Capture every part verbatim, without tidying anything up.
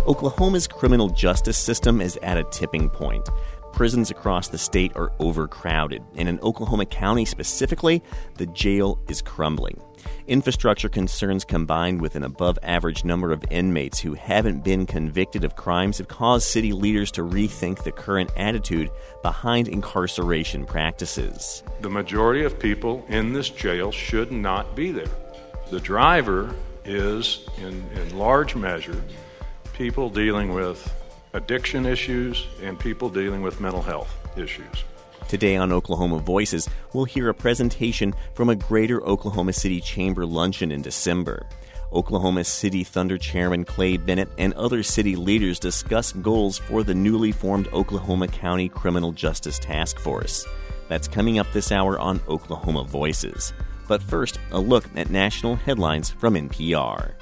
Oklahoma's criminal justice system is at a tipping point. Prisons across the state are overcrowded, and in Oklahoma County specifically, the jail is crumbling. Infrastructure concerns combined with an above-average number of inmates who haven't been convicted of crimes have caused city leaders to rethink the current attitude behind incarceration practices. The majority of people in this jail should not be there. The driver is, in, in large measure, people dealing with addiction issues and people dealing with mental health issues. Today on Oklahoma Voices, we'll hear a presentation from a Greater Oklahoma City Chamber luncheon in December. Oklahoma City Thunder Chairman Clay Bennett and other city leaders discuss goals for the newly formed Oklahoma County Criminal Justice Task Force. That's coming up this hour on Oklahoma Voices. But first, a look at national headlines from N P R.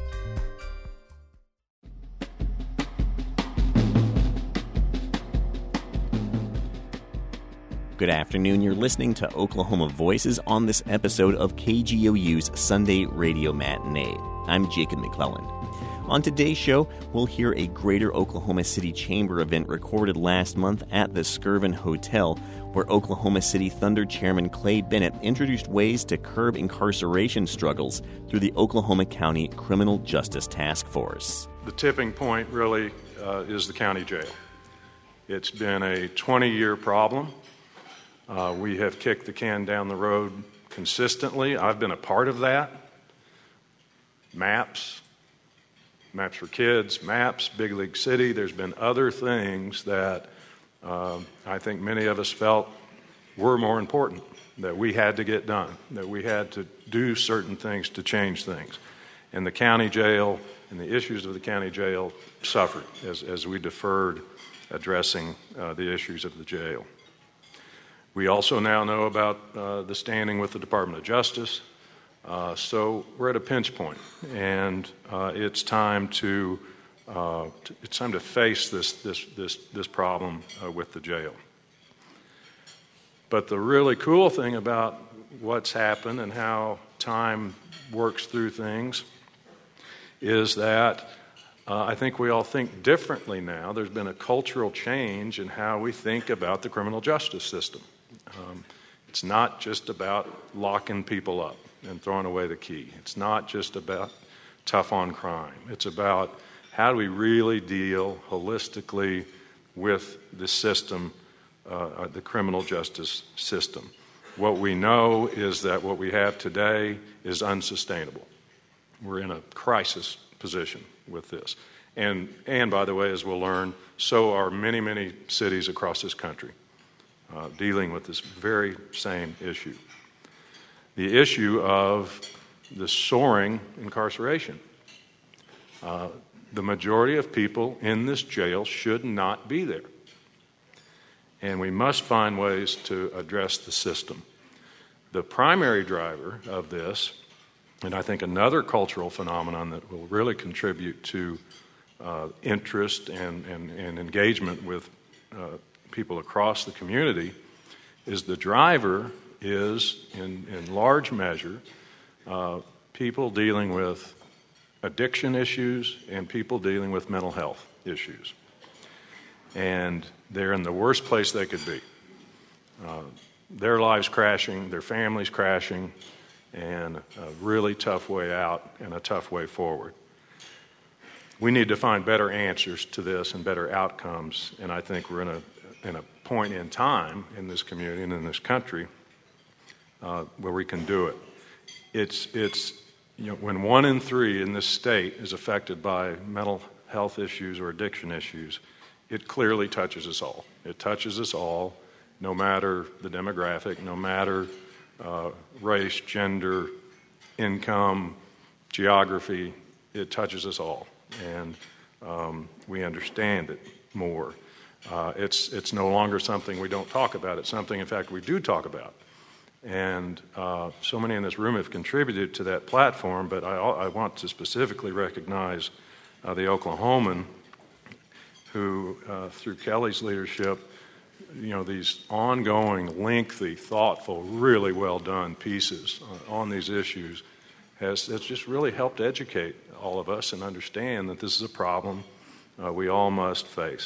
Good afternoon. You're listening to Oklahoma Voices on this episode of K G O U's Sunday Radio Matinee. I'm Jacob McClellan. On today's show, we'll hear a Greater Oklahoma City Chamber event recorded last month at the Skirvin Hotel, where Oklahoma City Thunder Chairman Clay Bennett introduced ways to curb incarceration struggles through the Oklahoma County Criminal Justice Task Force. The tipping point really uh, is the county jail. It's been a twenty-year problem. Uh, we have kicked the can down the road consistently. I've been a part of that. MAPS, MAPS for Kids, MAPS, Big League City. There's been other things that uh, I think many of us felt were more important, that we had to get done, that we had to do certain things to change things. And the county jail and the issues of the county jail suffered as, as we deferred addressing uh, the issues of the jail. We also now know about uh, the standing with the Department of Justice, uh, so we're at a pinch point, and uh, it's time to, uh, to it's time to face this this this this problem uh, with the jail. But the really cool thing about what's happened and how time works through things is that uh, I think we all think differently now. There's been a cultural change in how we think about the criminal justice system. Um, it's not just about locking people up and throwing away the key. It's not just about tough on crime. It's about how do we really deal holistically with the system, uh, the criminal justice system. What we know is that what we have today is unsustainable. We're in a crisis position with this. And, and by the way, as we'll learn, so are many, many cities across this country. Uh, dealing with this very same issue. The issue of the soaring incarceration. Uh, the majority of people in this jail should not be there. And we must find ways to address the system. The primary driver of this, and I think another cultural phenomenon that will really contribute to uh, interest and, and, and engagement with uh, people across the community, is the driver is, in, in large measure, uh, people dealing with addiction issues and people dealing with mental health issues. And they're in the worst place they could be. Uh, their lives crashing, their families crashing, and a really tough way out and a tough way forward. We need to find better answers to this and better outcomes, and I think we're in a in a point in time in this community and in this country uh, where we can do it. It's, it's, you know, when one in three in this state is affected by mental health issues or addiction issues, it clearly touches us all. It touches us all, no matter the demographic, no matter uh, race, gender, income, geography. It touches us all, and um, we understand it more. Uh, it's it's no longer something we don't talk about. It's something, in fact, we do talk about. And uh, so many in this room have contributed to that platform, but I, I want to specifically recognize uh, the Oklahoman who, uh, through Kelly's leadership, you know, these ongoing, lengthy, thoughtful, really well-done pieces uh, on these issues has, has just really helped educate all of us and understand that this is a problem uh, we all must face.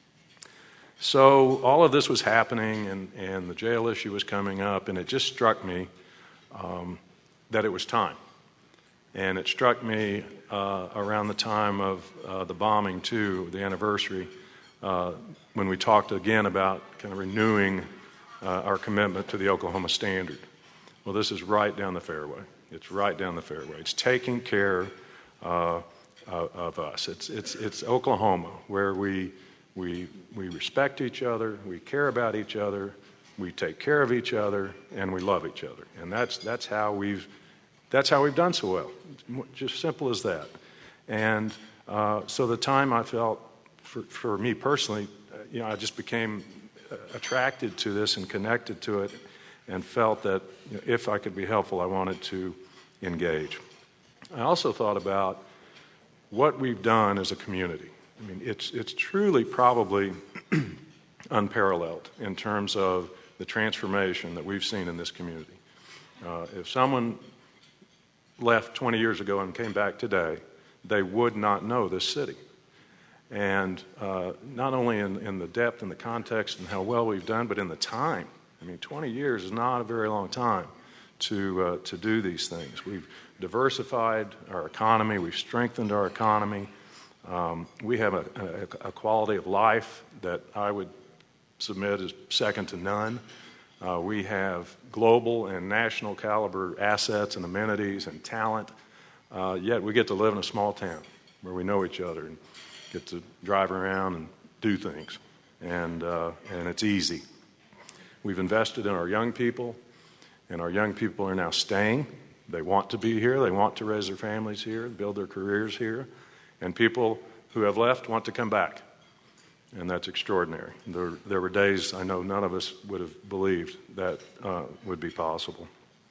So all of this was happening, and, and the jail issue was coming up, and it just struck me um, that it was time. And it struck me uh, around the time of uh, the bombing, too, the anniversary, uh, when we talked again about kind of renewing uh, our commitment to the Oklahoma Standard. Well, this is right down the fairway. It's right down the fairway. It's taking care uh, of us. It's, it's, it's Oklahoma, where we, we, we respect each other, we care about each other, we take care of each other, and we love each other. And that's, that's how we've That's how we've done so well, just simple as that. And uh, so the time I felt, for, for me personally, uh, you know, I just became uh, attracted to this and connected to it, and felt that, you know, if I could be helpful, I wanted to engage. I also thought about what we've done as a community. I mean, it's, it's truly probably unparalleled in terms of the transformation that we've seen in this community. Uh, if someone left twenty years ago and came back today, they would not know this city. And uh, not only in, in the depth and the context and how well we've done, but in the time. I mean, twenty years is not a very long time to, uh, to do these things. We've diversified our economy. We've strengthened our economy. Um, we have a, a, a quality of life that I would submit is second to none. Uh, we have global and national caliber assets and amenities and talent, uh, yet we get to live in a small town where we know each other and get to drive around and do things, and, uh, and it's easy. We've invested in our young people, and our young people are now staying. They want to be here. They want to raise their families here, build their careers here, and people who have left want to come back. And that's extraordinary. There, there were days I know none of us would have believed that uh, would be possible.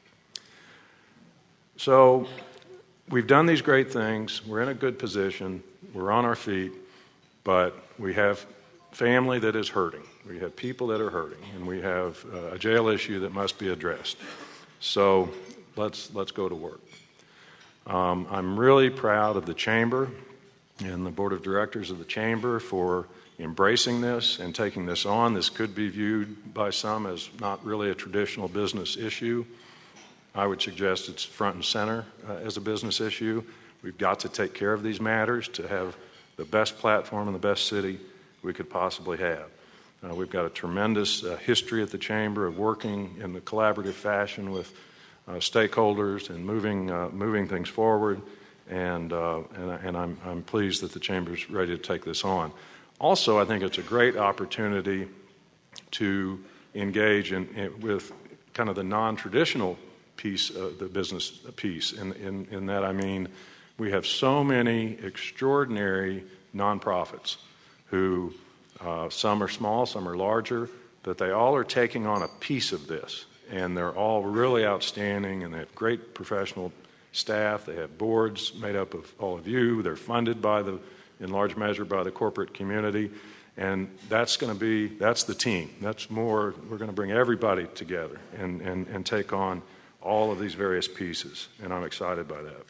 So we've done these great things. We're in a good position. We're on our feet. But we have family that is hurting. We have people that are hurting. And we have uh, a jail issue that must be addressed. So let's, let's go to work. Um, I'm really proud of the Chamber and the Board of Directors of the Chamber for embracing this and taking this on. This could be viewed by some as not really a traditional business issue. I would suggest it's front and center uh, as a business issue. We've got to take care of these matters to have the best platform and the best city we could possibly have. Uh, we've got a tremendous uh, history at the Chamber of working in a collaborative fashion with uh, stakeholders and moving uh, moving things forward, and uh, and, and I'm, I'm pleased that the Chamber's ready to take this on. Also, I think it's a great opportunity to engage in, in, with kind of the non-traditional piece of the business piece. In, in, in that, I mean, we have so many extraordinary nonprofits who, uh, some are small, some are larger, but they all are taking on a piece of this. And they're all really outstanding, and they have great professional staff. They have boards made up of all of you. They're funded by the in large measure by the corporate community, and that's going to be, that's the team. That's more, we're going to bring everybody together and, and, and take on all of these various pieces, and I'm excited by that.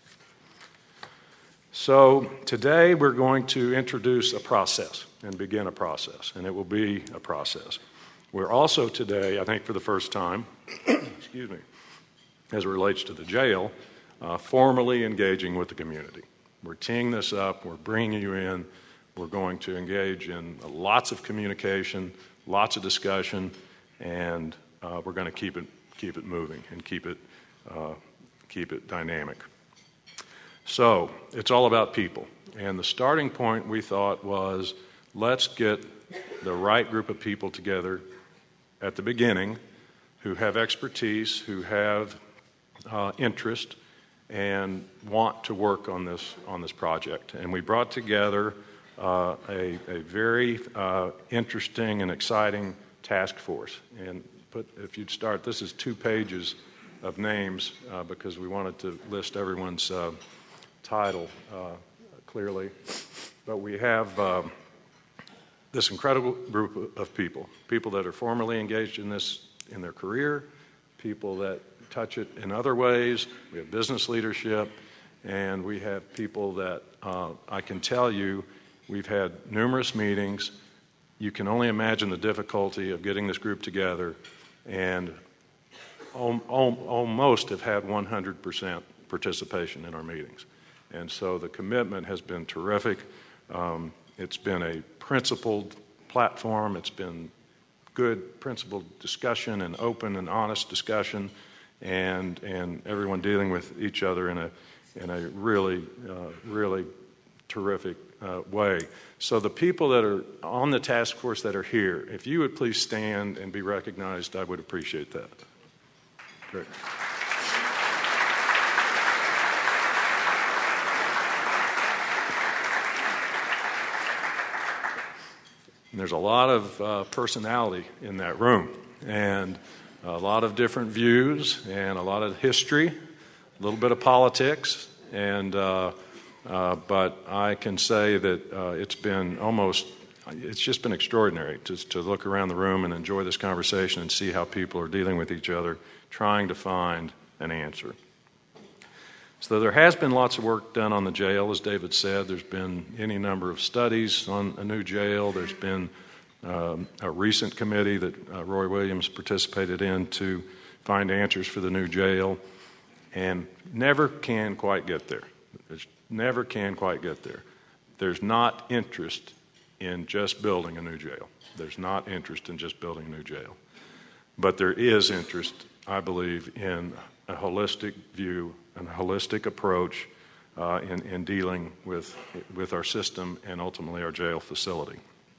So today we're going to introduce a process and begin a process, and it will be a process. We're also today, I think for the first time, excuse me, as it relates to the jail, uh, formally engaging with the community. We're teeing this up. We're bringing you in. We're going to engage in lots of communication, lots of discussion, and uh, we're going to keep it keep it moving and keep it uh, keep it dynamic. So it's all about people. And the starting point, we thought, was let's get the right group of people together at the beginning who have expertise, who have uh, interest, and want to work on this on this project. And we brought together uh, a, a very uh, interesting and exciting task force. And put, if you'd start, this is two pages of names uh, because we wanted to list everyone's uh, title uh, clearly. But we have uh, this incredible group of people, people that are formally engaged in this in their career, people that touch it in other ways. We have business leadership, and we have people that uh, I can tell you We've had numerous meetings. You can only imagine the difficulty of getting this group together, and al- al- almost have had one hundred percent participation in our meetings. And so the commitment has been terrific. Um, it's been a principled platform. It's been good principled discussion and open and honest discussion, and and everyone dealing with each other in a in a really uh, really terrific uh, way. So the people that are on the task force that are here, if you would please stand and be recognized, I would appreciate that. Great. And there's a lot of uh, personality in that room, and a lot of different views, and a lot of history, a little bit of politics, and uh, uh, but I can say that uh, it's been almost, it's just been extraordinary to, to look around the room and enjoy this conversation and see how people are dealing with each other, trying to find an answer. So there has been lots of work done on the jail, as David said. There's been any number of studies on a new jail. There's been um, a recent committee that uh, Roy Williams participated in to find answers for the new jail, and never can quite get there. There's never can quite get there. There's not interest in just building a new jail. There's not interest in just building a new jail. But there is interest, I believe, in a holistic view, a holistic approach uh, in, in dealing with, with our system and ultimately our jail facility.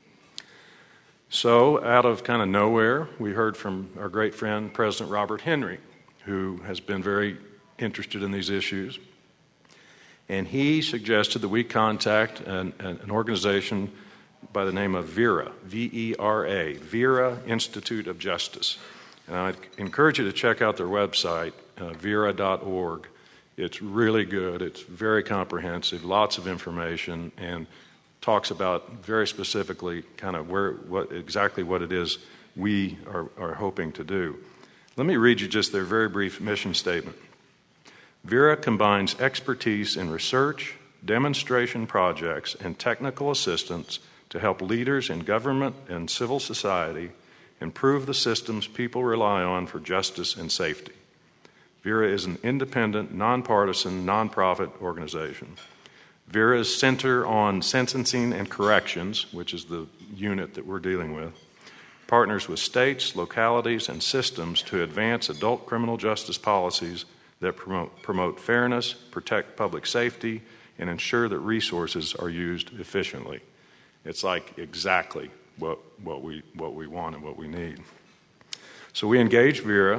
So out of kind of nowhere, we heard from our great friend, President Robert Henry, who has been very interested in these issues. And he suggested that we contact an, an organization by the name of VERA, V E R A, VERA Institute of Justice. And I'd encourage you to check out their website, uh, vera dot org. It's really good. It's very comprehensive, lots of information, and talks about very specifically kind of where, what exactly what it is we are, are hoping to do. Let me read you just their very brief mission statement. VERA combines expertise in research, demonstration projects, and technical assistance to help leaders in government and civil society improve the systems people rely on for justice and safety. VERA is an independent, nonpartisan, nonprofit organization. VERA's Center on Sentencing and Corrections, which is the unit that we're dealing with, partners with states, localities, and systems to advance adult criminal justice policies that promote, promote fairness, protect public safety, and ensure that resources are used efficiently. It's like exactly what, what, we, what we want and what we need. So we engage VERA.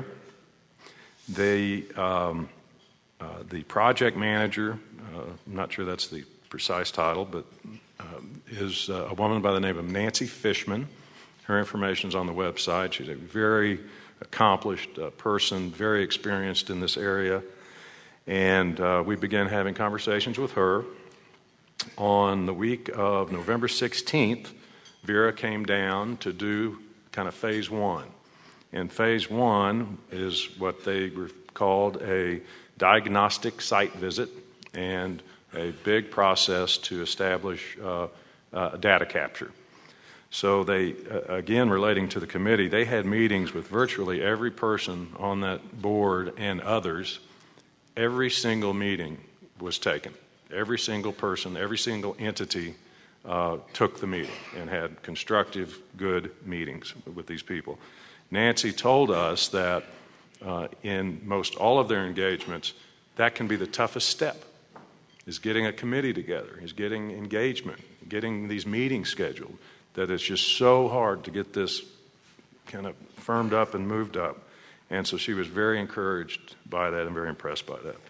They, um, uh, the project manager, uh, I'm not sure that's the precise title, but uh, is uh, a woman by the name of Nancy Fishman. Her information is on the website. She's a very accomplished uh, person, very experienced in this area. And uh, we began having conversations with her. On the week of November sixteenth, VERA came down to do kind of phase one. And phase one is what they called a diagnostic site visit and a big process to establish uh, uh, data capture. So they, uh, again, relating to the committee, they had meetings with virtually every person on that board and others. Every single meeting was taken. Every single person, every single entity uh, took the meeting and had constructive, good meetings with these people. Nancy told us that uh, in most all of their engagements, that can be the toughest step, is getting a committee together, is getting engagement, getting these meetings scheduled, that it's just so hard to get this kind of firmed up and moved up. And so she was very encouraged by that and very impressed by that.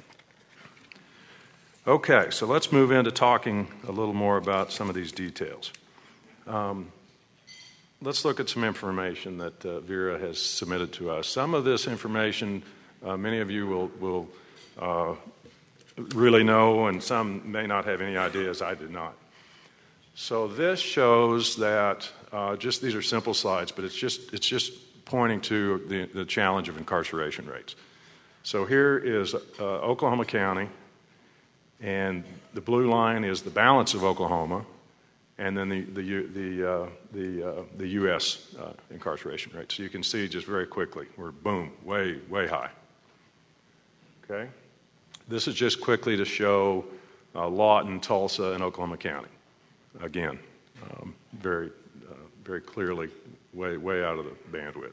Okay, so let's move into talking a little more about some of these details. Um, let's look at some information that uh, VERA has submitted to us. Some of this information, uh, many of you will, will uh, really know, and some may not have any ideas. I did not. So this shows that, uh, just these are simple slides, but it's just it's just pointing to the, the challenge of incarceration rates. So here is uh, Oklahoma County, and the blue line is the balance of Oklahoma, and then the the U- the uh, the, uh, the U S uh, incarceration rate. So you can see just very quickly, we're boom, way, way high. Okay? This is just quickly to show uh, Lawton, Tulsa, and Oklahoma County. Again, um, very, uh, very clearly way, way out of the bandwidth.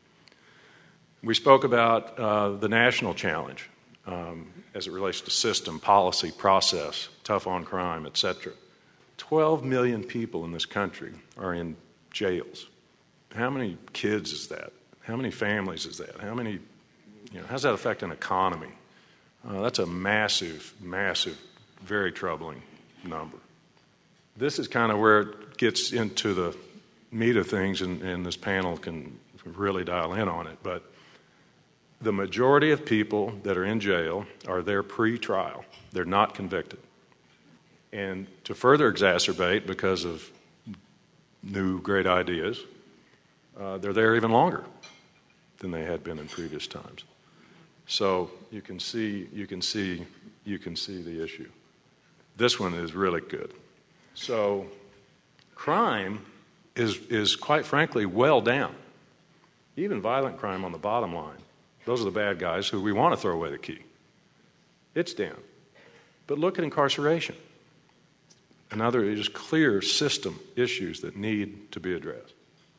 We spoke about uh, the national challenge um, as it relates to system, policy, process, tough on crime, et cetera. twelve million people in this country are in jails. How many kids is that? How many families is that? How many, you know, how does that affect an economy? Uh, that's a massive, massive, very troubling number. This is kind of where it gets into the meat of things, and, and this panel can really dial in on it. But the majority of people that are in jail are there pre-trial. They're not convicted. And to further exacerbate, because of new great ideas, uh, they're there even longer than they had been in previous times. So you can see, you can see, you can see the issue. This one is really good. So crime is is quite frankly well down. Even violent crime on the bottom line. Those are the bad guys who we want to throw away the key. It's down. But look at incarceration. Another just clear system issues that need to be addressed.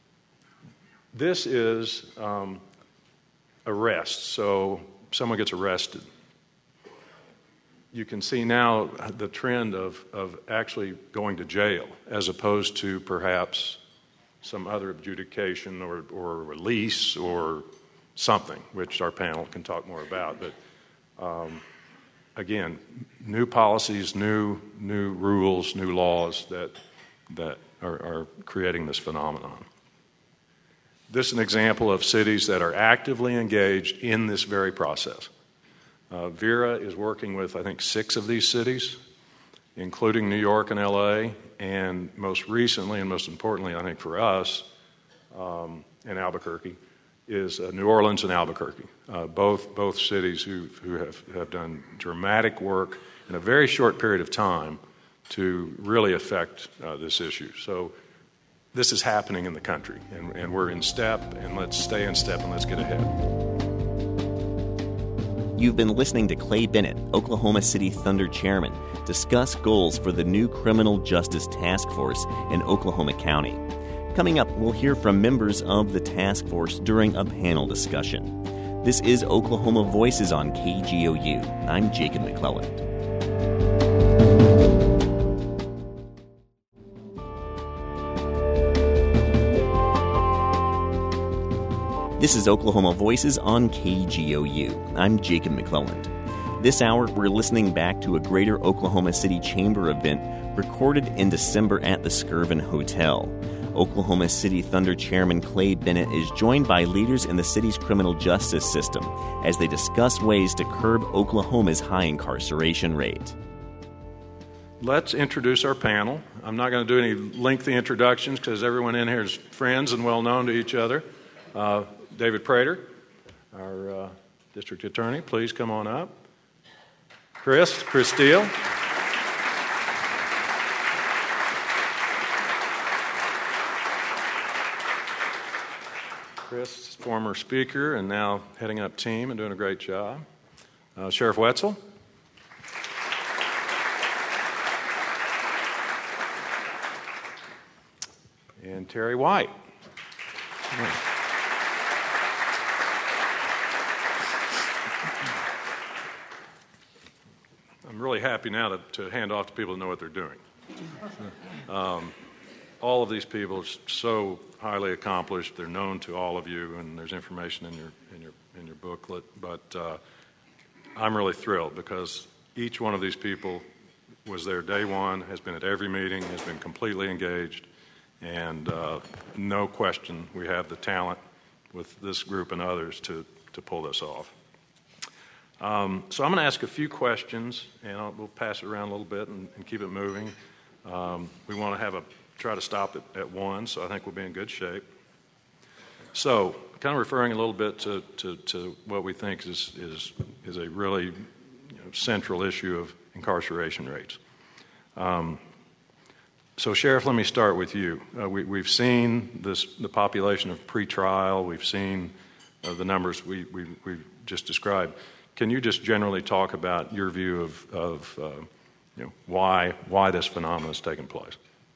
This is um, arrest. So someone gets arrested. You can see now the trend of, of actually going to jail as opposed to perhaps some other adjudication or, or release or something, which our panel can talk more about. But um, again, new policies, new new rules, new laws that that are, are creating this phenomenon. This is an example of cities that are actively engaged in this very process. Uh, Vera is working with, I think, six of these cities, including New York and L A, and most recently and most importantly, I think for us, um, in Albuquerque, is uh, New Orleans and Albuquerque, uh, both both cities who who have, have done dramatic work in a very short period of time to really affect uh, this issue. So this is happening in the country, and, and we're in step, and let's stay in step, and let's get ahead. You've been listening to Clay Bennett, Oklahoma City Thunder Chairman, discuss goals for the new Criminal Justice Task Force in Oklahoma County. Coming up, we'll hear from members of the task force during a panel discussion. This is Oklahoma Voices on K G O U. I'm Jacob McClelland. This is Oklahoma Voices on K G O U. I'm Jacob McClelland. This hour, we're listening back to a Greater Oklahoma City Chamber event recorded in December at the Skirvin Hotel. Oklahoma City Thunder Chairman Clay Bennett is joined by leaders in the city's criminal justice system as they discuss ways to curb Oklahoma's high incarceration rate. Let's introduce our panel. I'm not going to do any lengthy introductions because everyone in here is friends and well known to each other. Uh, David Prater, our uh, district attorney, please come on up. Chris, Chris Steele. Chris, former speaker and now heading up team and doing a great job. Uh, Sheriff Wetzel. And Terry White. Yeah. I'm really happy now to, to hand off to people who know what they're doing. Um, all of these people are so highly accomplished. They're known to all of you, and there's information in your in your in your booklet. But uh, I'm really thrilled because each one of these people was there day one, has been at every meeting, has been completely engaged, and uh, no question we have the talent with this group and others to to pull this off. Um, so I'm going to ask a few questions, and I'll, we'll pass it around a little bit and, and keep it moving. Um, we want to have a try to stop it at one, so I think we'll be in good shape. So, kind of referring a little bit to, to, to what we think is is is a really you know, central issue of incarceration rates. Um, So, Sheriff, let me start with you. Uh, we, we've seen this, the population of pretrial. We've seen uh, the numbers we, we, we've just described. Can you just generally talk about your view of, of uh, you know, why why this phenomenon is taking place?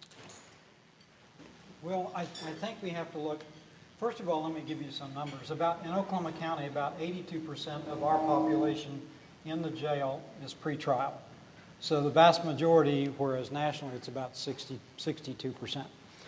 Well, I, I think we have to look. First of all, let me give you some numbers. About in Oklahoma County, about eighty-two percent of our population in the jail is pretrial. So the vast majority, whereas nationally it's about sixty, sixty-two percent.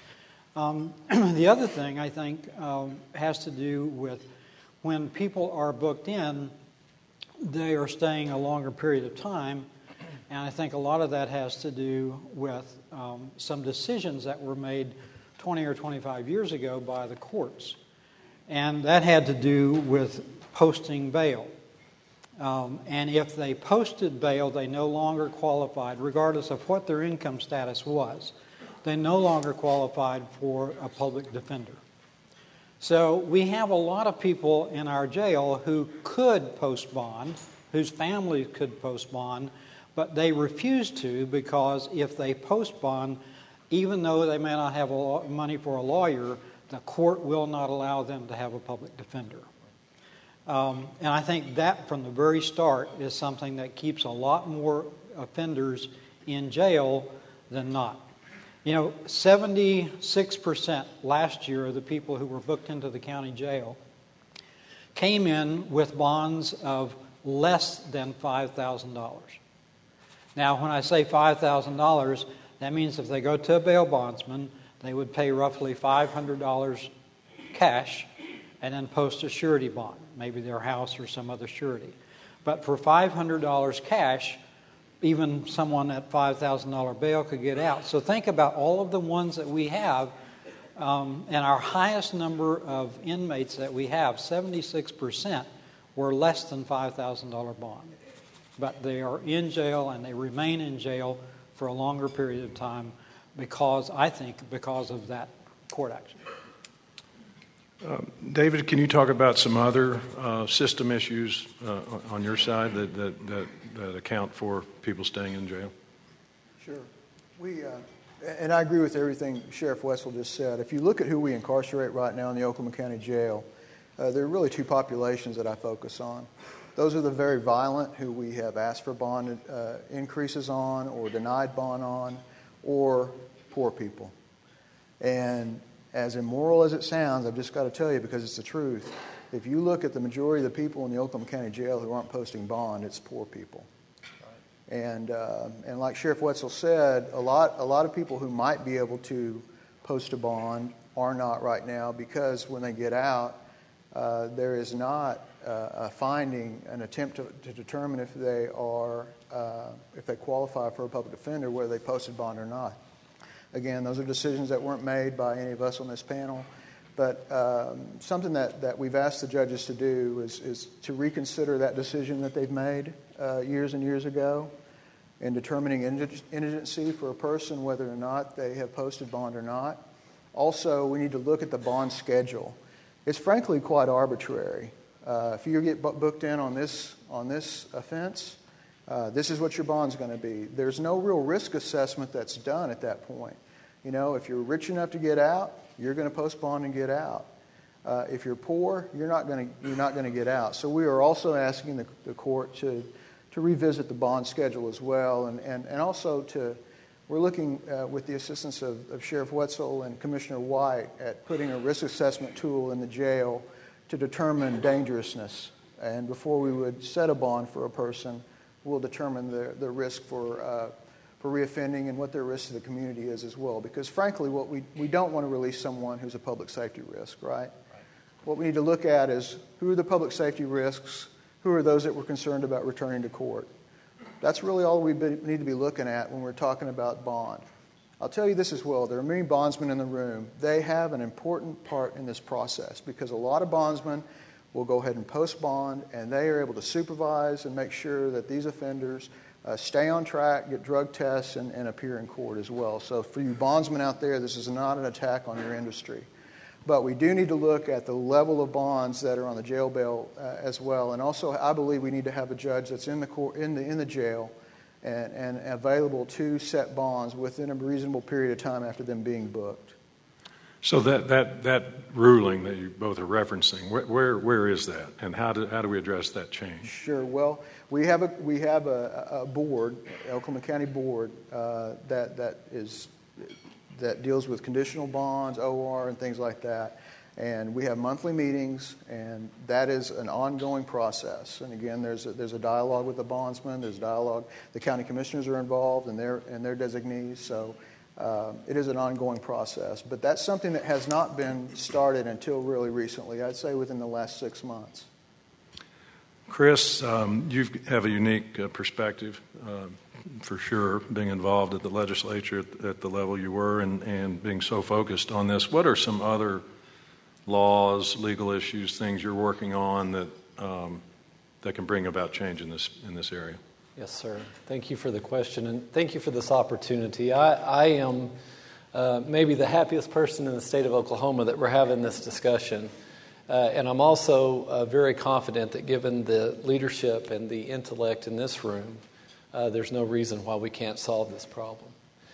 Um, the other thing I think um, has to do with when people are booked in, they are staying a longer period of time, and I think a lot of that has to do with um, some decisions that were made twenty or twenty-five years ago by the courts, and that had to do with posting bail. Um, and if they posted bail, they no longer qualified, regardless of what their income status was. They no longer qualified for a public defender. So we have a lot of people in our jail who could post bond, whose families could post bond, but they refuse to because if they post bond, even though they may not have a money for a lawyer, the court will not allow them to have a public defender. Um, and I think that from the very start is something that keeps a lot more offenders in jail than not. You know, seventy-six percent last year of the people who were booked into the county jail came in with bonds of less than five thousand dollars. Now, when I say five thousand dollars, that means if they go to a bail bondsman, they would pay roughly five hundred dollars cash and then post a surety bond, maybe their house or some other surety. But for five hundred dollars cash, even someone at five thousand dollars bail could get out. So think about all of the ones that we have, um, and our highest number of inmates that we have, seventy-six percent, were less than five thousand dollars bond. But they are in jail, and they remain in jail for a longer period of time because, I think, because of that court action. Uh, David, can you talk about some other uh, system issues uh, on your side that, that, that, that account for people staying in jail? Sure. We, uh, and I agree with everything Sheriff Wetzel just said. If you look at who we incarcerate right now in the Oklahoma County Jail, uh, there are really two populations that I focus on. Those are the very violent who we have asked for bond uh, increases on or denied bond on, or poor people. And as immoral as it sounds, I've just got to tell you because it's the truth. If you look at the majority of the people in the Oklahoma County Jail who aren't posting bond, it's poor people. Right. And uh, and like Sheriff Wetzel said, a lot a lot of people who might be able to post a bond are not right now because when they get out, uh, there is not uh, a finding, an attempt to, to determine if they are uh, if they qualify for a public defender, whether they posted bond or not. Again, those are decisions that weren't made by any of us on this panel. But um, something that, that we've asked the judges to do is, is to reconsider that decision that they've made uh, years and years ago in determining indigency for a person, whether or not they have posted bond or not. Also, we need to look at the bond schedule. It's frankly quite arbitrary. Uh, if you get booked in on this, on this offense, Uh, this is what your bond's going to be. There's no real risk assessment that's done at that point. You know, if you're rich enough to get out, you're going to post bond and get out. Uh, if you're poor, you're not going to you're not going to get out. So we are also asking the, the court to to revisit the bond schedule as well, and and, and also to we're looking uh, with the assistance of, of Sheriff Wetzel and Commissioner White at putting a risk assessment tool in the jail to determine dangerousness. And before we would set a bond for a person, will determine the, the risk for uh, for reoffending and what their risk to the community is as well. Because frankly, what we, we don't want to release someone who's a public safety risk, right? right? What we need to look at is who are the public safety risks, who are those that we're concerned about returning to court. That's really all we be, need to be looking at when we're talking about bond. I'll tell you this as well. There are many bondsmen in the room. They have an important part in this process because a lot of bondsmen will go ahead and post bond, and they are able to supervise and make sure that these offenders uh, stay on track, get drug tests, and, and appear in court as well. So for you bondsmen out there, this is not an attack on your industry. But we do need to look at the level of bonds that are on the jail bail uh, as well. And also, I believe we need to have a judge that's in the court, in the in the jail and, and available to set bonds within a reasonable period of time after them being booked. So that, that, that ruling that you both are referencing, where where, where is that, and how do how do we address that change? Sure. Well, we have a we have a, a board, Oklahoma County Board, uh, that that is that deals with conditional bonds, O R, and things like that. And we have monthly meetings, and that is an ongoing process. And again, there's a, there's a dialogue with the bondsman. There's dialogue. The county commissioners are involved, and their and their designees. So. Uh, it is an ongoing process, but that's something that has not been started until really recently. I'd say within the last six months. Chris, um, you have a unique uh, perspective, uh, for sure, being involved at the legislature at, at the level you were and, and being so focused on this. What are some other laws, legal issues, things you're working on that um, that can bring about change in this in this area? Yes, sir. Thank you for the question, and thank you for this opportunity. I, I am uh, maybe the happiest person in the state of Oklahoma that we're having this discussion. Uh, and I'm also uh, very confident that given the leadership and the intellect in this room, uh, there's no reason why we can't solve this problem.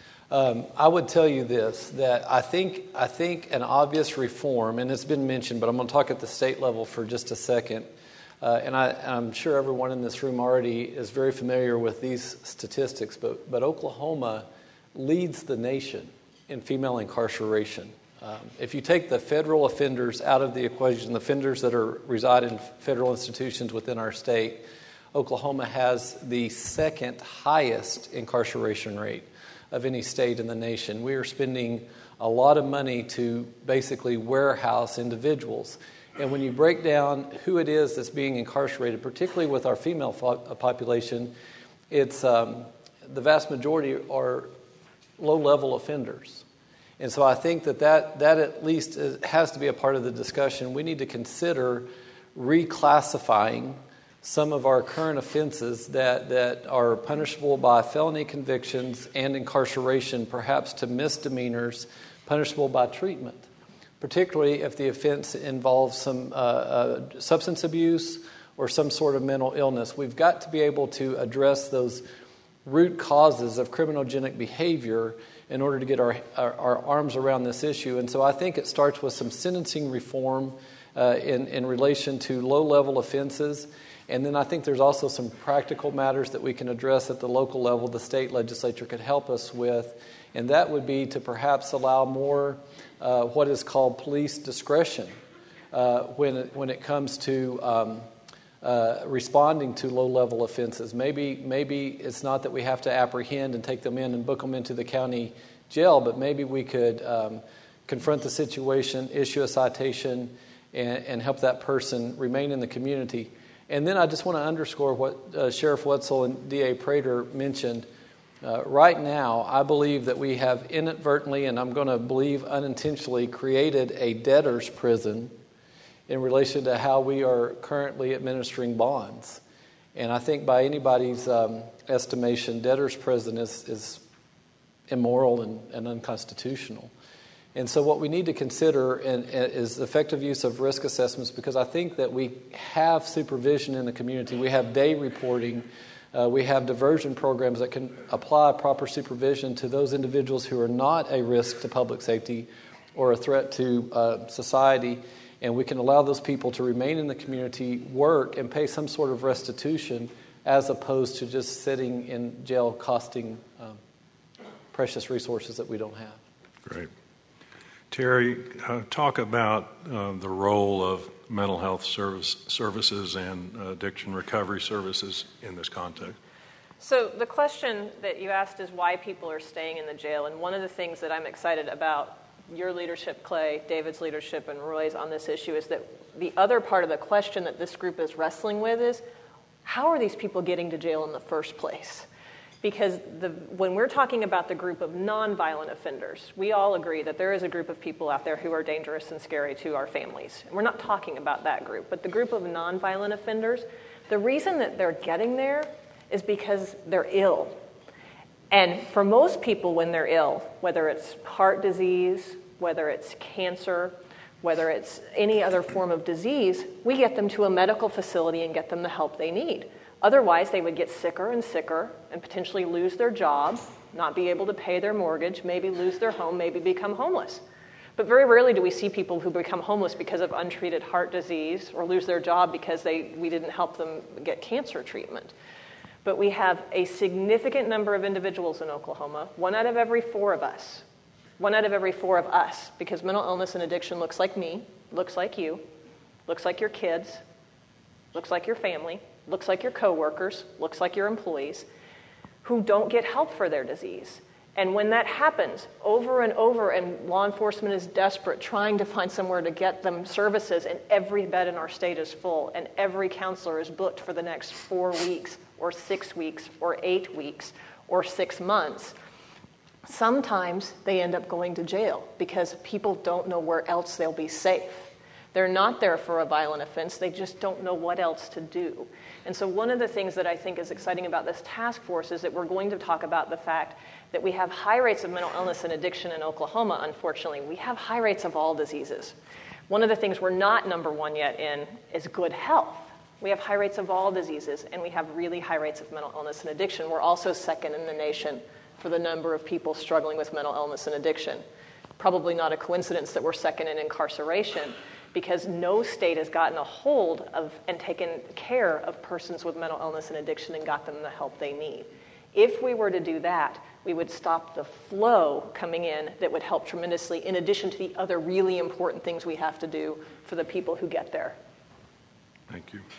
Um, I would tell you this, that I think I think an obvious reform, and it's been mentioned, but I'm going to talk at the state level for just a second. Uh, and I, I'm sure everyone in this room already is very familiar with these statistics, but, but Oklahoma leads the nation in female incarceration. Um, if you take the federal offenders out of the equation, the offenders that are reside in federal institutions within our state, Oklahoma has the second highest incarceration rate of any state in the nation. We are spending a lot of money to basically warehouse individuals. And when you break down who it is that's being incarcerated, particularly with our female fo- population, it's um, the vast majority are low-level offenders. And so I think that, that that at least is, has to be a part of the discussion. We need to consider reclassifying some of our current offenses that, that are punishable by felony convictions and incarceration, perhaps to misdemeanors, punishable by treatment, particularly if the offense involves some uh, uh, substance abuse or some sort of mental illness. We've got to be able to address those root causes of criminogenic behavior in order to get our, our, our arms around this issue. And so I think it starts with some sentencing reform uh, in, in relation to low-level offenses. And then I think there's also some practical matters that we can address at the local level the state legislature could help us with. And that would be to perhaps allow more uh, what is called police discretion uh, when, it, when it comes to um, uh, responding to low-level offenses. Maybe, maybe it's not that we have to apprehend and take them in and book them into the county jail, but maybe we could um, confront the situation, issue a citation, and, and help that person remain in the community. And then I just want to underscore what uh, Sheriff Wetzel and D A Prater mentioned. Uh, right now, I believe that we have inadvertently, and I'm going to believe unintentionally, created a debtor's prison in relation to how we are currently administering bonds. And I think by anybody's um, estimation, debtor's prison is, is immoral and, and unconstitutional. And so what we need to consider in, in, is effective use of risk assessments, because I think that we have supervision in the community. We have day reporting. Uh, we have diversion programs that can apply proper supervision to those individuals who are not a risk to public safety or a threat to uh, society. And we can allow those people to remain in the community, work, and pay some sort of restitution as opposed to just sitting in jail costing um, precious resources that we don't have. Great. Terry, uh, talk about uh, the role of mental health service, services and uh, addiction recovery services in this context. So the question that you asked is why people are staying in the jail. And one of the things that I'm excited about your leadership, Clay, David's leadership, and Roy's on this issue is that the other part of the question that this group is wrestling with is, how are these people getting to jail in the first place? Because the, when we're talking about the group of nonviolent offenders, we all agree that there is a group of people out there who are dangerous and scary to our families. And we're not talking about that group. But the group of nonviolent offenders, the reason that they're getting there is because they're ill. And for most people when they're ill, whether it's heart disease, whether it's cancer, whether it's any other form of disease, we get them to a medical facility and get them the help they need. Otherwise, they would get sicker and sicker and potentially lose their job, not be able to pay their mortgage, maybe lose their home, maybe become homeless. But very rarely do we see people who become homeless because of untreated heart disease or lose their job because they we didn't help them get cancer treatment. But we have a significant number of individuals in Oklahoma, one out of every four of us, one out of every four of us, because mental illness and addiction looks like me, looks like you, looks like your kids, looks like your family, looks like your coworkers, looks like your employees, who don't get help for their disease. And when that happens over and over, and law enforcement is desperate, trying to find somewhere to get them services, and every bed in our state is full, and every counselor is booked for the next four weeks, or six weeks, or eight weeks, or six months, sometimes they end up going to jail because people don't know where else they'll be safe. They're not there for a violent offense, they just don't know what else to do. And so one of the things that I think is exciting about this task force is that we're going to talk about the fact that we have high rates of mental illness and addiction in Oklahoma, unfortunately. We have high rates of all diseases. One of the things we're not number one yet in is good health. We have high rates of all diseases, and we have really high rates of mental illness and addiction. We're also second in the nation for the number of people struggling with mental illness and addiction. Probably not a coincidence that we're second in incarceration, because no state has gotten a hold of and taken care of persons with mental illness and addiction and got them the help they need. If we were to do that, we would stop the flow coming in that would help tremendously, in addition to the other really important things we have to do for the people who get there. Thank you.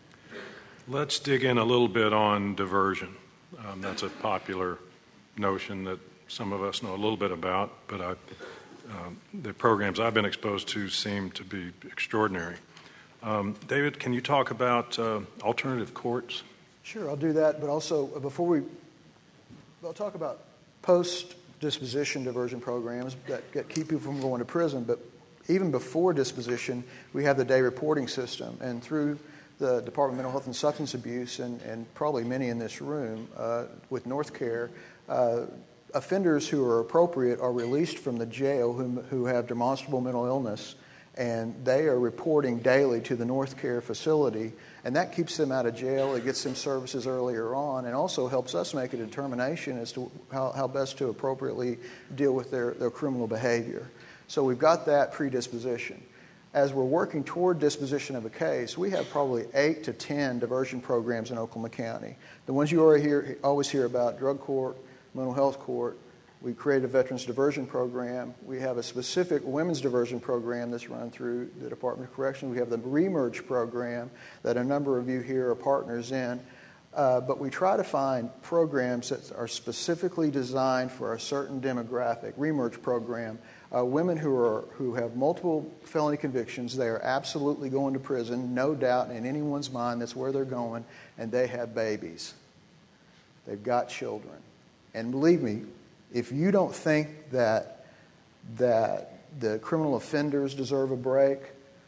Let's dig in a little bit on diversion. Um, that's a popular notion that some of us know a little bit about, but I, um, the programs I've been exposed to seem to be extraordinary. Um, David, can you talk about uh, alternative courts? Sure, I'll do that, but also uh, before we, I'll talk about post-disposition diversion programs that get, keep people from going to prison, but even before disposition, we have the day reporting system, and through the Department of Mental Health and Substance Abuse, and, and probably many in this room uh, with NorthCare, uh, offenders who are appropriate are released from the jail who, who have demonstrable mental illness, and they are reporting daily to the NorthCare facility, and that keeps them out of jail. It gets them services earlier on, and also helps us make a determination as to how, how best to appropriately deal with their, their criminal behavior. So we've got that predisposition. As we're working toward disposition of a case, we have probably eight to ten diversion programs in Oklahoma County. The ones you already hear, always hear about, drug court, mental health court. We created a veterans diversion program. We have a specific women's diversion program that's run through the Department of Corrections. We have the Remerge program that a number of you here are partners in. Uh, but we try to find programs that are specifically designed for a certain demographic. Remerge program, uh, women who are who have multiple felony convictions, they are absolutely going to prison, no doubt in anyone's mind that's where they're going, and they have babies. They've got children. And believe me, if you don't think that that the criminal offenders deserve a break,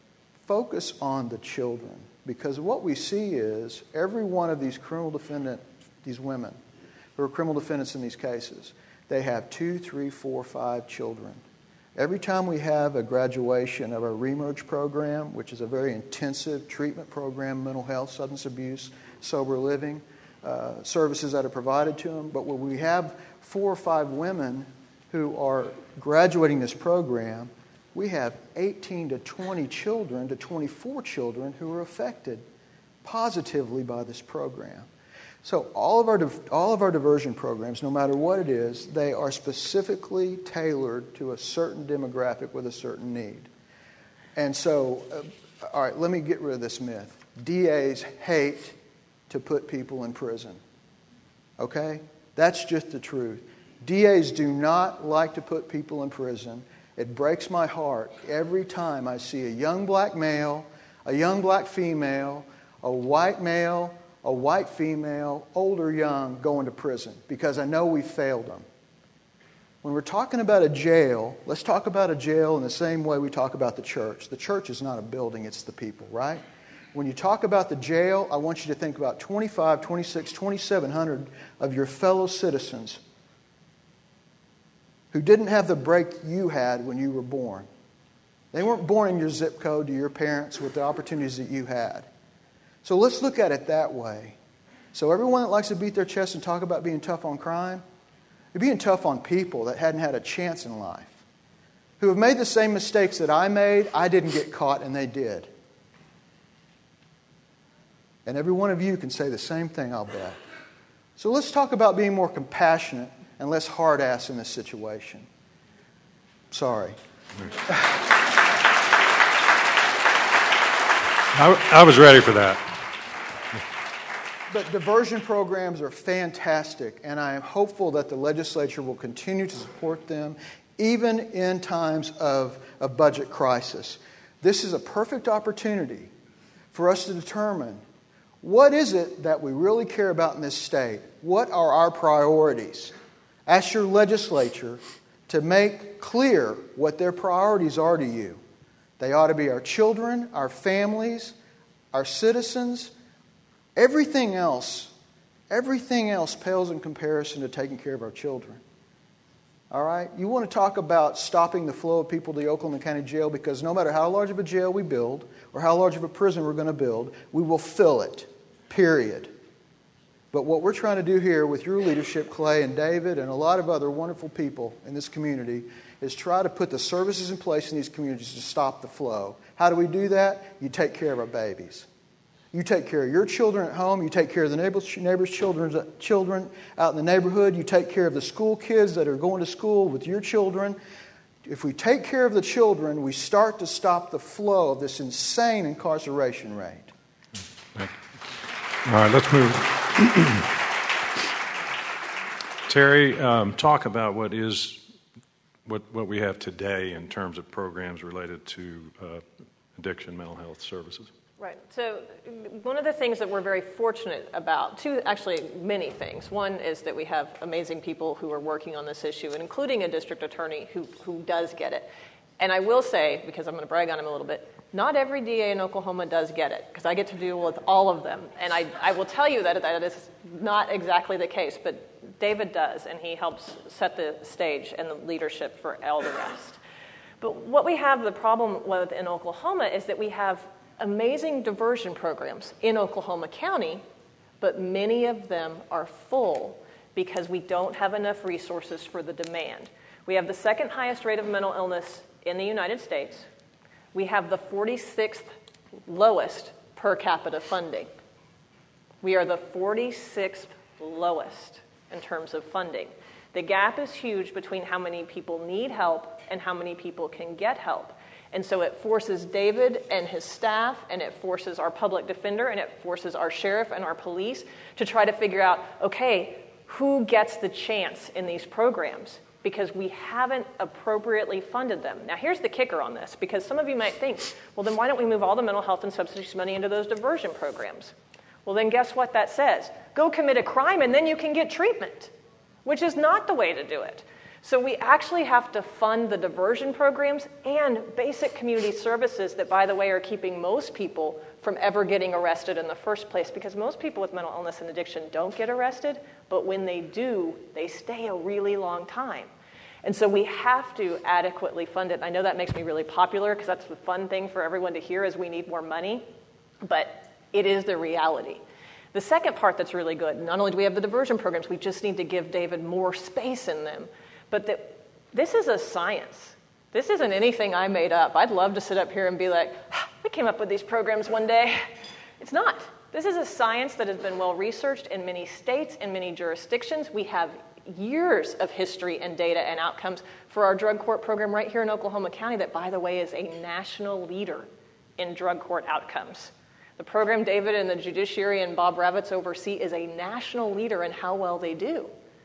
focus on the children. Because what we see is every one of these criminal defendant, these women who are criminal defendants in these cases, they have two, three, four, five children. Every time we have a graduation of our Remerge program, which is a very intensive treatment program, mental health, substance abuse, sober living, uh, services that are provided to them, but when we have four or five women who are graduating this program, we have eighteen to twenty children to twenty-four children who are affected positively by this program. So all of our all of our diversion programs, no matter what it is, they are specifically tailored to a certain demographic with a certain need. And so, uh, all right, let me get rid of this myth. D As hate to put people in prison. Okay? That's just the truth. D As do not like to put people in prison. It breaks my heart every time I see a young black male, a young black female, a white male, a white female, old or young, going to prison, because I know we failed them. When we're talking about a jail, let's talk about a jail in the same way we talk about the church. The church is not a building, it's the people, right? When you talk about the jail, I want you to think about twenty-five, twenty-six, twenty-seven hundred of your fellow citizens who didn't have the break you had when you were born. They weren't born in your zip code to your parents with the opportunities that you had. So let's look at it that way. So everyone that likes to beat their chest and talk about being tough on crime, you're being tough on people that hadn't had a chance in life, who have made the same mistakes that I made. I didn't get caught, and they did. And every one of you can say the same thing, I'll bet. So let's talk about being more compassionate and less hard-ass in this situation. Sorry. I, I was ready for that. But diversion programs are fantastic, and I am hopeful that the legislature will continue to support them, even in times of a budget crisis. This is a perfect opportunity for us to determine what is it that we really care about in this state. What are our priorities? Ask your legislature to make clear what their priorities are to you. They ought to be our children, our families, our citizens. Everything else, everything else pales in comparison to taking care of our children. All right? You want to talk about stopping the flow of people to the Oklahoma County Jail, because no matter how large of a jail we build or how large of a prison we're going to build, we will fill it, period. But what we're trying to do here with your leadership, Clay and David and a lot of other wonderful people in this community, is try to put the services in place in these communities to stop the flow. How do we do that? You take care of our babies. You take care of your children at home. You take care of the neighbors' neighbors' children, children out in the neighborhood. You take care of the school kids that are going to school with your children. If we take care of the children, we start to stop the flow of this insane incarceration rate. Thank you. All right, let's move. Terry, um, talk about what is what what we have today in terms of programs related to uh, addiction, mental health services. Right. So one of the things that we're very fortunate about, two, actually many things. One is that we have amazing people who are working on this issue, and including a district attorney who, who does get it. And I will say, because I'm going to brag on him a little bit, not every D A in Oklahoma does get it, because I get to deal with all of them. And I, I will tell you that that is not exactly the case, but David does, and he helps set the stage and the leadership for all the rest. But what we have the problem with in Oklahoma is that we have amazing diversion programs in Oklahoma County, but many of them are full because we don't have enough resources for the demand. We have the second highest rate of mental illness in the United States. We have the forty-sixth lowest per capita funding. We are the forty-sixth lowest in terms of funding. The gap is huge between how many people need help and how many people can get help. And so it forces David and his staff, and it forces our public defender, and it forces our sheriff and our police to try to figure out, okay, who gets the chance in these programs? Because we haven't appropriately funded them. Now, here's the kicker on this, because some of you might think, well, then why don't we move all the mental health and substance use money into those diversion programs? Well, then guess what that says? Go commit a crime, and then you can get treatment, which is not the way to do it. So we actually have to fund the diversion programs and basic community services that, by the way, are keeping most people from ever getting arrested in the first place, because most people with mental illness and addiction don't get arrested, but when they do, they stay a really long time. And so we have to adequately fund it. I know that makes me really popular because that's the fun thing for everyone to hear is we need more money, but it is the reality. The second part that's really good, not only do we have the diversion programs, we just need to give David more space in them. But the, this is a science. This isn't anything I made up. I'd love to sit up here and be like, ah, we came up with these programs one day. It's not. This is a science that has been well researched in many states, in many jurisdictions. We have years of history and data and outcomes for our drug court program right here in Oklahoma County that, by the way, is a national leader in drug court outcomes. The program David and the judiciary and Bob Ravitz oversee is a national leader in how well they do.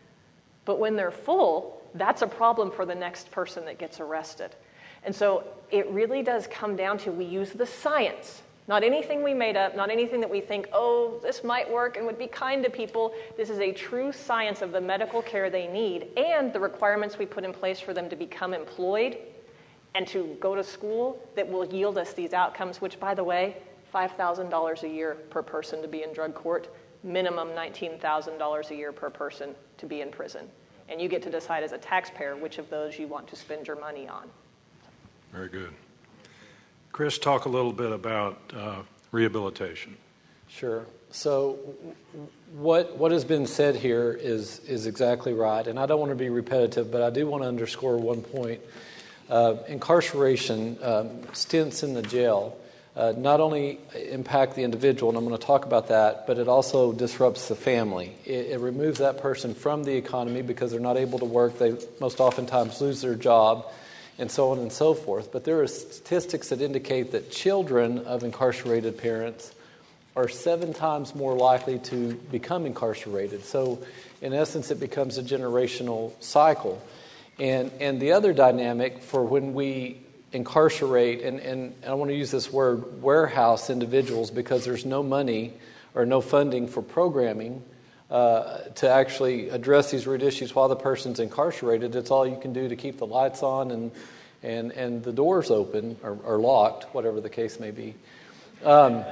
But when they're full, that's a problem for the next person that gets arrested. And so it really does come down to we use the science, not anything we made up, not anything that we think, oh, this might work and would be kind to people. This is a true science of the medical care they need and the requirements we put in place for them to become employed and to go to school that will yield us these outcomes, which, by the way, five thousand dollars a year per person to be in drug court, minimum nineteen thousand dollars a year per person to be in prison. And you get to decide as a taxpayer which of those you want to spend your money on. Very good. Chris, talk a little bit about uh, rehabilitation. Sure. So what what has been said here is is exactly right, and I don't want to be repetitive, but I do want to underscore one point. Uh, incarceration, um, stints in the jail, uh, not only impact the individual, and I'm going to talk about that, but it also disrupts the family. It, it removes that person from the economy because they're not able to work. They most oftentimes lose their job, and so on and so forth. But there are statistics that indicate that children of incarcerated parents are seven times more likely to become incarcerated. So, in essence, it becomes a generational cycle. And and the other dynamic for when we incarcerate, and, and I want to use this word, warehouse individuals, because there's no money or no funding for programming uh, to actually address these root issues while the person's incarcerated. It's all you can do to keep the lights on and and, and the doors open or, or locked, whatever the case may be. Um,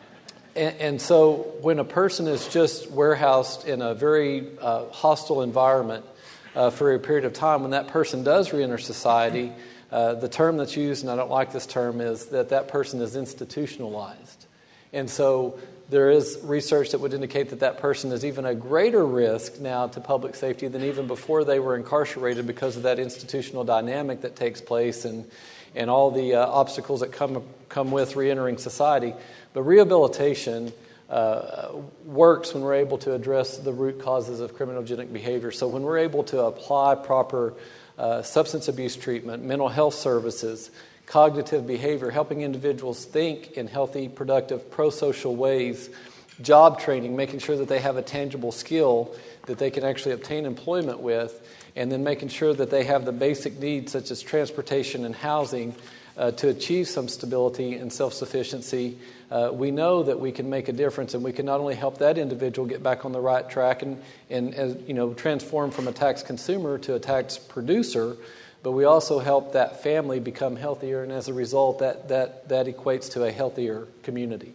and, and so when a person is just warehoused in a very uh, hostile environment, Uh, for a period of time, when that person does reenter society, uh, the term that's used, and I don't like this term, is that that person is institutionalized. And so there is research that would indicate that that person is even a greater risk now to public safety than even before they were incarcerated because of that institutional dynamic that takes place and, and all the uh, obstacles that come, come with reentering society. But rehabilitation Uh, works when we're able to address the root causes of criminogenic behavior. So when we're able to apply proper uh, substance abuse treatment, mental health services, cognitive behavior, helping individuals think in healthy, productive, pro-social ways, job training, making sure that they have a tangible skill that they can actually obtain employment with, and then making sure that they have the basic needs such as transportation and housing uh, to achieve some stability and self-sufficiency. Uh, we know that we can make a difference, and we can not only help that individual get back on the right track and, and as, you know, transform from a tax consumer to a tax producer, but we also help that family become healthier, and as a result, that that, that equates to a healthier community.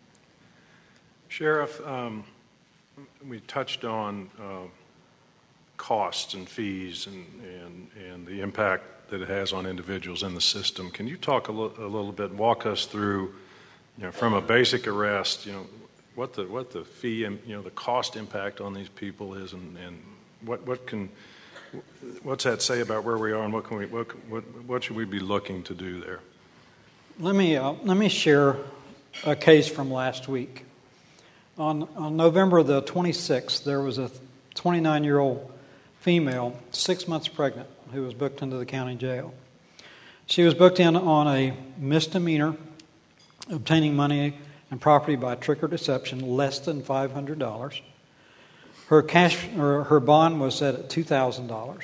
Sheriff, um, we touched on uh, costs and fees and, and, and the impact that it has on individuals in the system. Can you talk a, lo- a little bit, walk us through, you know, from a basic arrest, you know, what the what the fee and, you know, the cost impact on these people is, and, and what what can what's that say about where we are, and what can we what what what should we be looking to do there? Let me uh, let me share a case from last week. On on November the twenty-sixth, there was a twenty-nine-year-old female, six months pregnant, who was booked into the county jail. She was booked in on a misdemeanor, obtaining money and property by trick or deception, less than five hundred dollars. Her cash or her bond was set at two thousand dollars.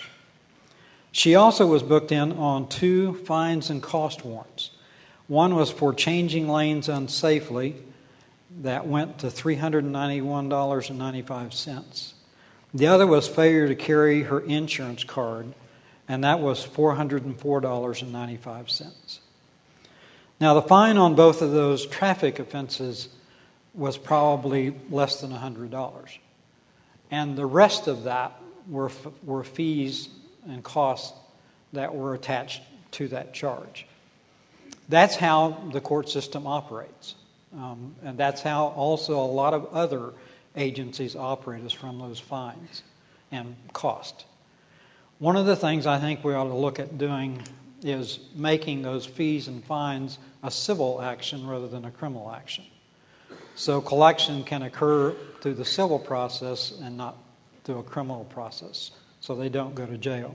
She also was booked in on two fines and cost warrants. One was for changing lanes unsafely. That went to three hundred ninety-one dollars and ninety-five cents. The other was failure to carry her insurance card, and that was four hundred four dollars and ninety-five cents. Now, the fine on both of those traffic offenses was probably less than one hundred dollars. And the rest of that were were fees and costs that were attached to that charge. That's how the court system operates. Um, and that's how also a lot of other agencies operate, is from those fines and cost. One of the things I think we ought to look at doing is making those fees and fines a civil action rather than a criminal action. So collection can occur through the civil process and not through a criminal process, so they don't go to jail.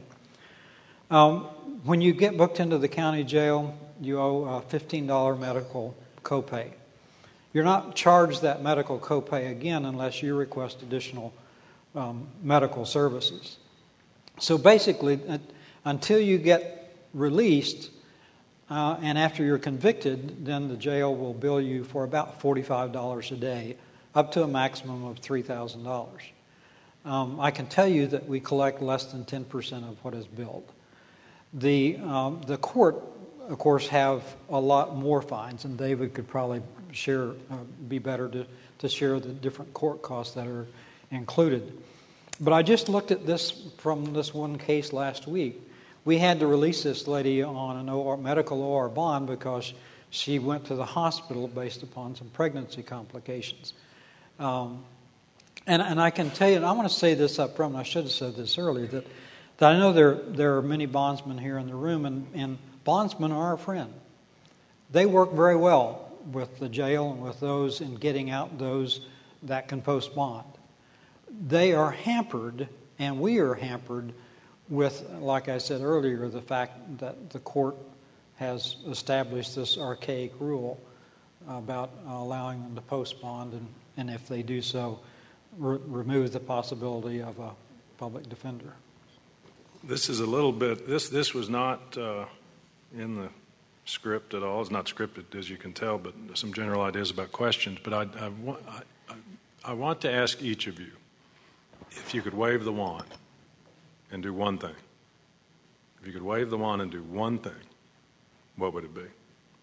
Um, when you get booked into the county jail, you owe a fifteen dollars medical copay. You're not charged that medical copay again unless you request additional um, medical services. So basically, uh, until you get released uh, and after you're convicted, then the jail will bill you for about forty-five dollars a day, up to a maximum of three thousand dollars. Um, I can tell you that we collect less than ten percent of what is billed. The um, the court, of course, have a lot more fines, and David could probably share, uh, be better to, to share the different court costs that are included. But I just looked at this from this one case last week. We had to release this lady on an O R, medical O R bond because She went to the hospital based upon some pregnancy complications. Um, and, and I can tell you, and I want to say this up front, and I should have said this earlier, that, that I know there, there are many bondsmen here in the room, and, and bondsmen are our friend. They work very well with the jail and with those in getting out those that can post bond. They are hampered, and we are hampered with, like I said earlier, the fact that the court has established this archaic rule about allowing them to post bond, and, and if they do so, re- remove the possibility of a public defender. This is a little bit, this this was not uh, in the script at all. It's not scripted, as you can tell, but some general ideas about questions. But I, I, want, I, I want to ask each of you if you could wave the wand and do one thing. If you could wave the wand and do one thing, what would it be?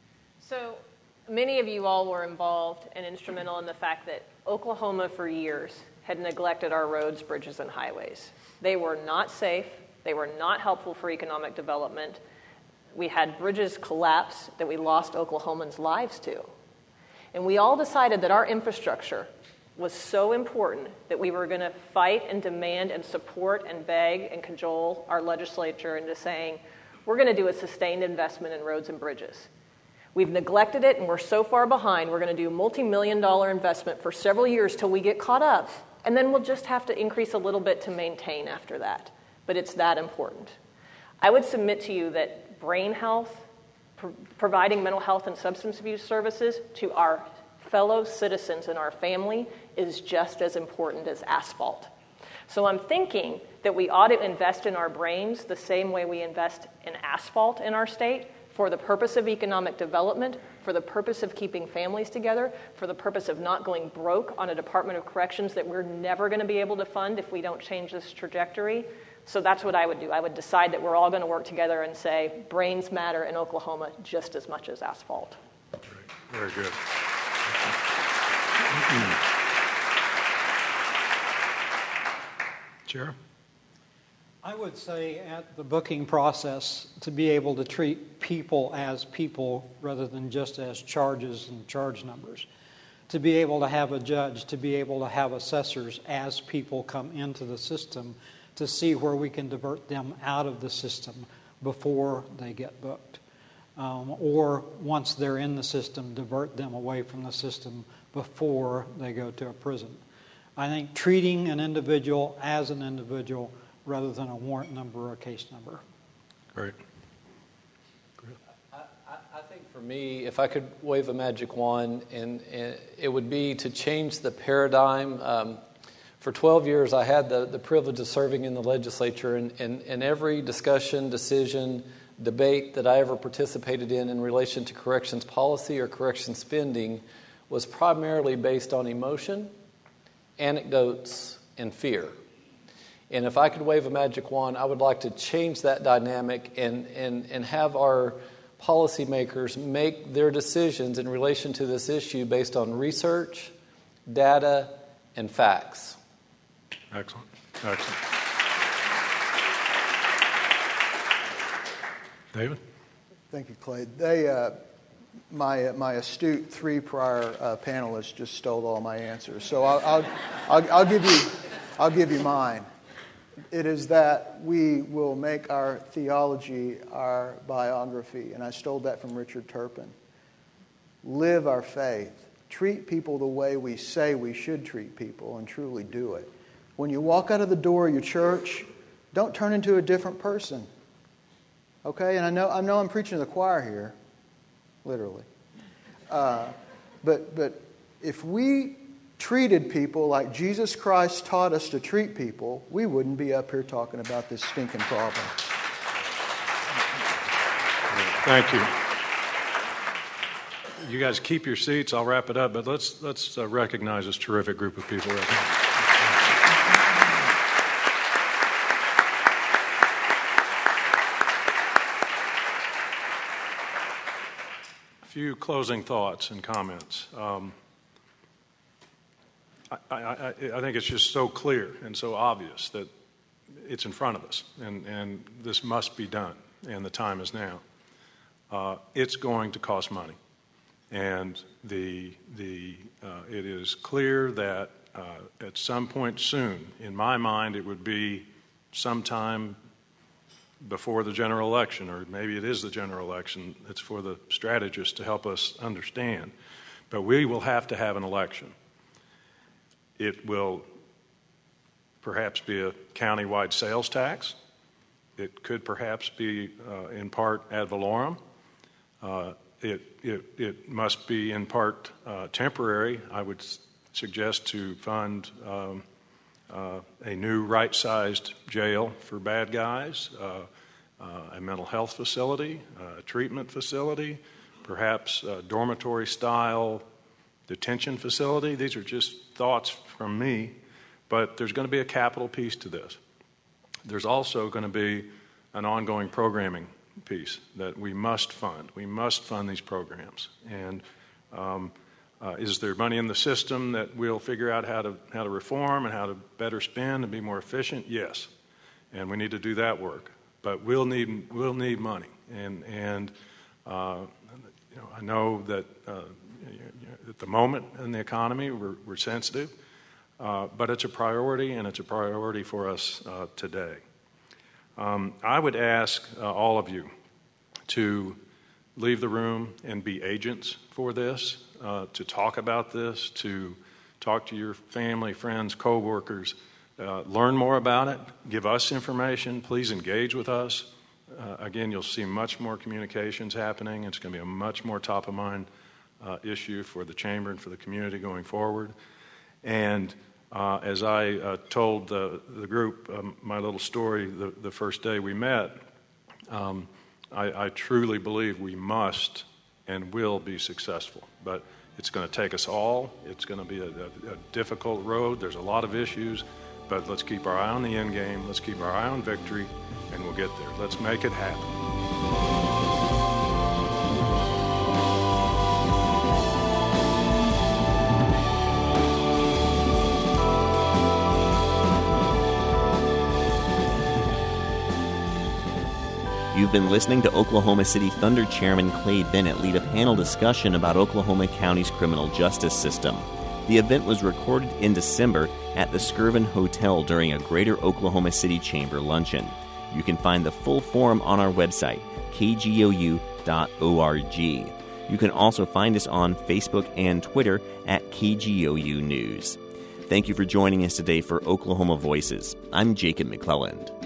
So many of you all were involved and instrumental in the fact that Oklahoma for years had neglected our roads, bridges, and highways. They were not safe. They were not helpful for economic development. We had bridges collapse that we lost Oklahomans' lives to. And we all decided that our infrastructure was so important that we were going to fight and demand and support and beg and cajole our legislature into saying, we're going to do a sustained investment in roads and bridges. We've neglected it, and we're so far behind, we're going to do a multi-million dollar investment for several years till we get caught up, and then we'll just have to increase a little bit to maintain after that. But it's that important. I would submit to you that brain health, pro- providing mental health and substance abuse services to our fellow citizens and our family is just as important as asphalt. So I'm thinking that we ought to invest in our brains the same way we invest in asphalt in our state, for the purpose of economic development, for the purpose of keeping families together, for the purpose of not going broke on a Department of Corrections that we're never going to be able to fund if we don't change this trajectory. So that's what I would do. I would decide that we're all going to work together and say brains matter in Oklahoma just as much as asphalt. Very good. Chair? I would say at the booking process to be able to treat people as people rather than just as charges and charge numbers. To be able to have a judge, to be able to have assessors as people come into the system to see where we can divert them out of the system before they get booked. Um, or once they're in the system, divert them away from the system before they go to a prison. I think treating an individual as an individual rather than a warrant number or a case number. Great. I, I think for me, if I could wave a magic wand, and, and it would be to change the paradigm. Um, for twelve years, I had the, the privilege of serving in the legislature, and, and, and every discussion, decision, debate that I ever participated in in relation to corrections policy or corrections spending was primarily based on emotion, anecdotes, and fear. And if I could wave a magic wand, I would like to change that dynamic and, and, and have our policymakers make their decisions in relation to this issue based on research, data, and facts. Excellent. Excellent. David? Thank you, Clay. They, uh, my my astute three prior uh, panelists just stole all my answers, so I'll I'll, I'll I'll give you I'll give you mine. It is that we will make our theology our biography, and I stole that from Richard Turpin. Live our faith. Treat people the way we say we should treat people, and truly do it. When you walk out of the door of your church, don't turn into a different person. Okay, and I know I know I'm preaching to the choir here, literally. Uh, but but if we treated people like Jesus Christ taught us to treat people, we wouldn't be up here talking about this stinking problem. Thank you. You guys keep your seats. I'll wrap it up, but let's let's uh, recognize this terrific group of people right now. Few closing thoughts and comments. Um, I, I, I think it's just so clear and so obvious that it's in front of us, and, and this must be done, and the time is now. Uh, it's going to cost money. And the, the, uh, it is clear that uh, at some point soon, in my mind, it would be sometime before the general election, or maybe it is the general election. It's for the strategists to help us understand. But we will have to have an election. It will perhaps be a county-wide sales tax. It could perhaps be, uh, in part, ad valorem. Uh, it, it, it must be, in part, uh, temporary. I would s- suggest to fund um, uh, a new right-sized jail for bad guys, uh, uh, a mental health facility, uh, a treatment facility, perhaps a dormitory-style detention facility. These are just thoughts from me, but there's going to be a capital piece to this. There's also going to be an ongoing programming piece that we must fund. We must fund these programs. And um, uh, is there money in the system that we'll figure out how to how to reform and how to better spend and be more efficient? Yes, and we need to do that work. But we'll need we'll need money. And and uh, you know, I know that uh, at the moment in the economy we're, we're sensitive, uh, but it's a priority, and it's a priority for us uh, today. Um, I would ask uh, all of you to leave the room and be agents for this, uh, to talk about this, to talk to your family, friends, coworkers, uh, learn more about it, give us information, please engage with us. Uh, again, you'll see much more communications happening. It's going to be a much more top-of-mind uh, issue for the Chamber and for the community going forward. And Uh, as I uh, told the, the group um, my little story the, the first day we met, um, I, I truly believe we must and will be successful. But it's going to take us all. It's going to be a, a, a difficult road. There's a lot of issues, but let's keep our eye on the end game. Let's keep our eye on victory, and we'll get there. Let's make it happen. You've been listening to Oklahoma City Thunder Chairman Clay Bennett lead a panel discussion about Oklahoma County's criminal justice system. The event was recorded in December at the Skirvin Hotel during a Greater Oklahoma City Chamber luncheon. You can find the full forum on our website, k g o u dot org. You can also find us on Facebook and Twitter at K G O U News. Thank you for joining us today for Oklahoma Voices. I'm Jacob McClelland.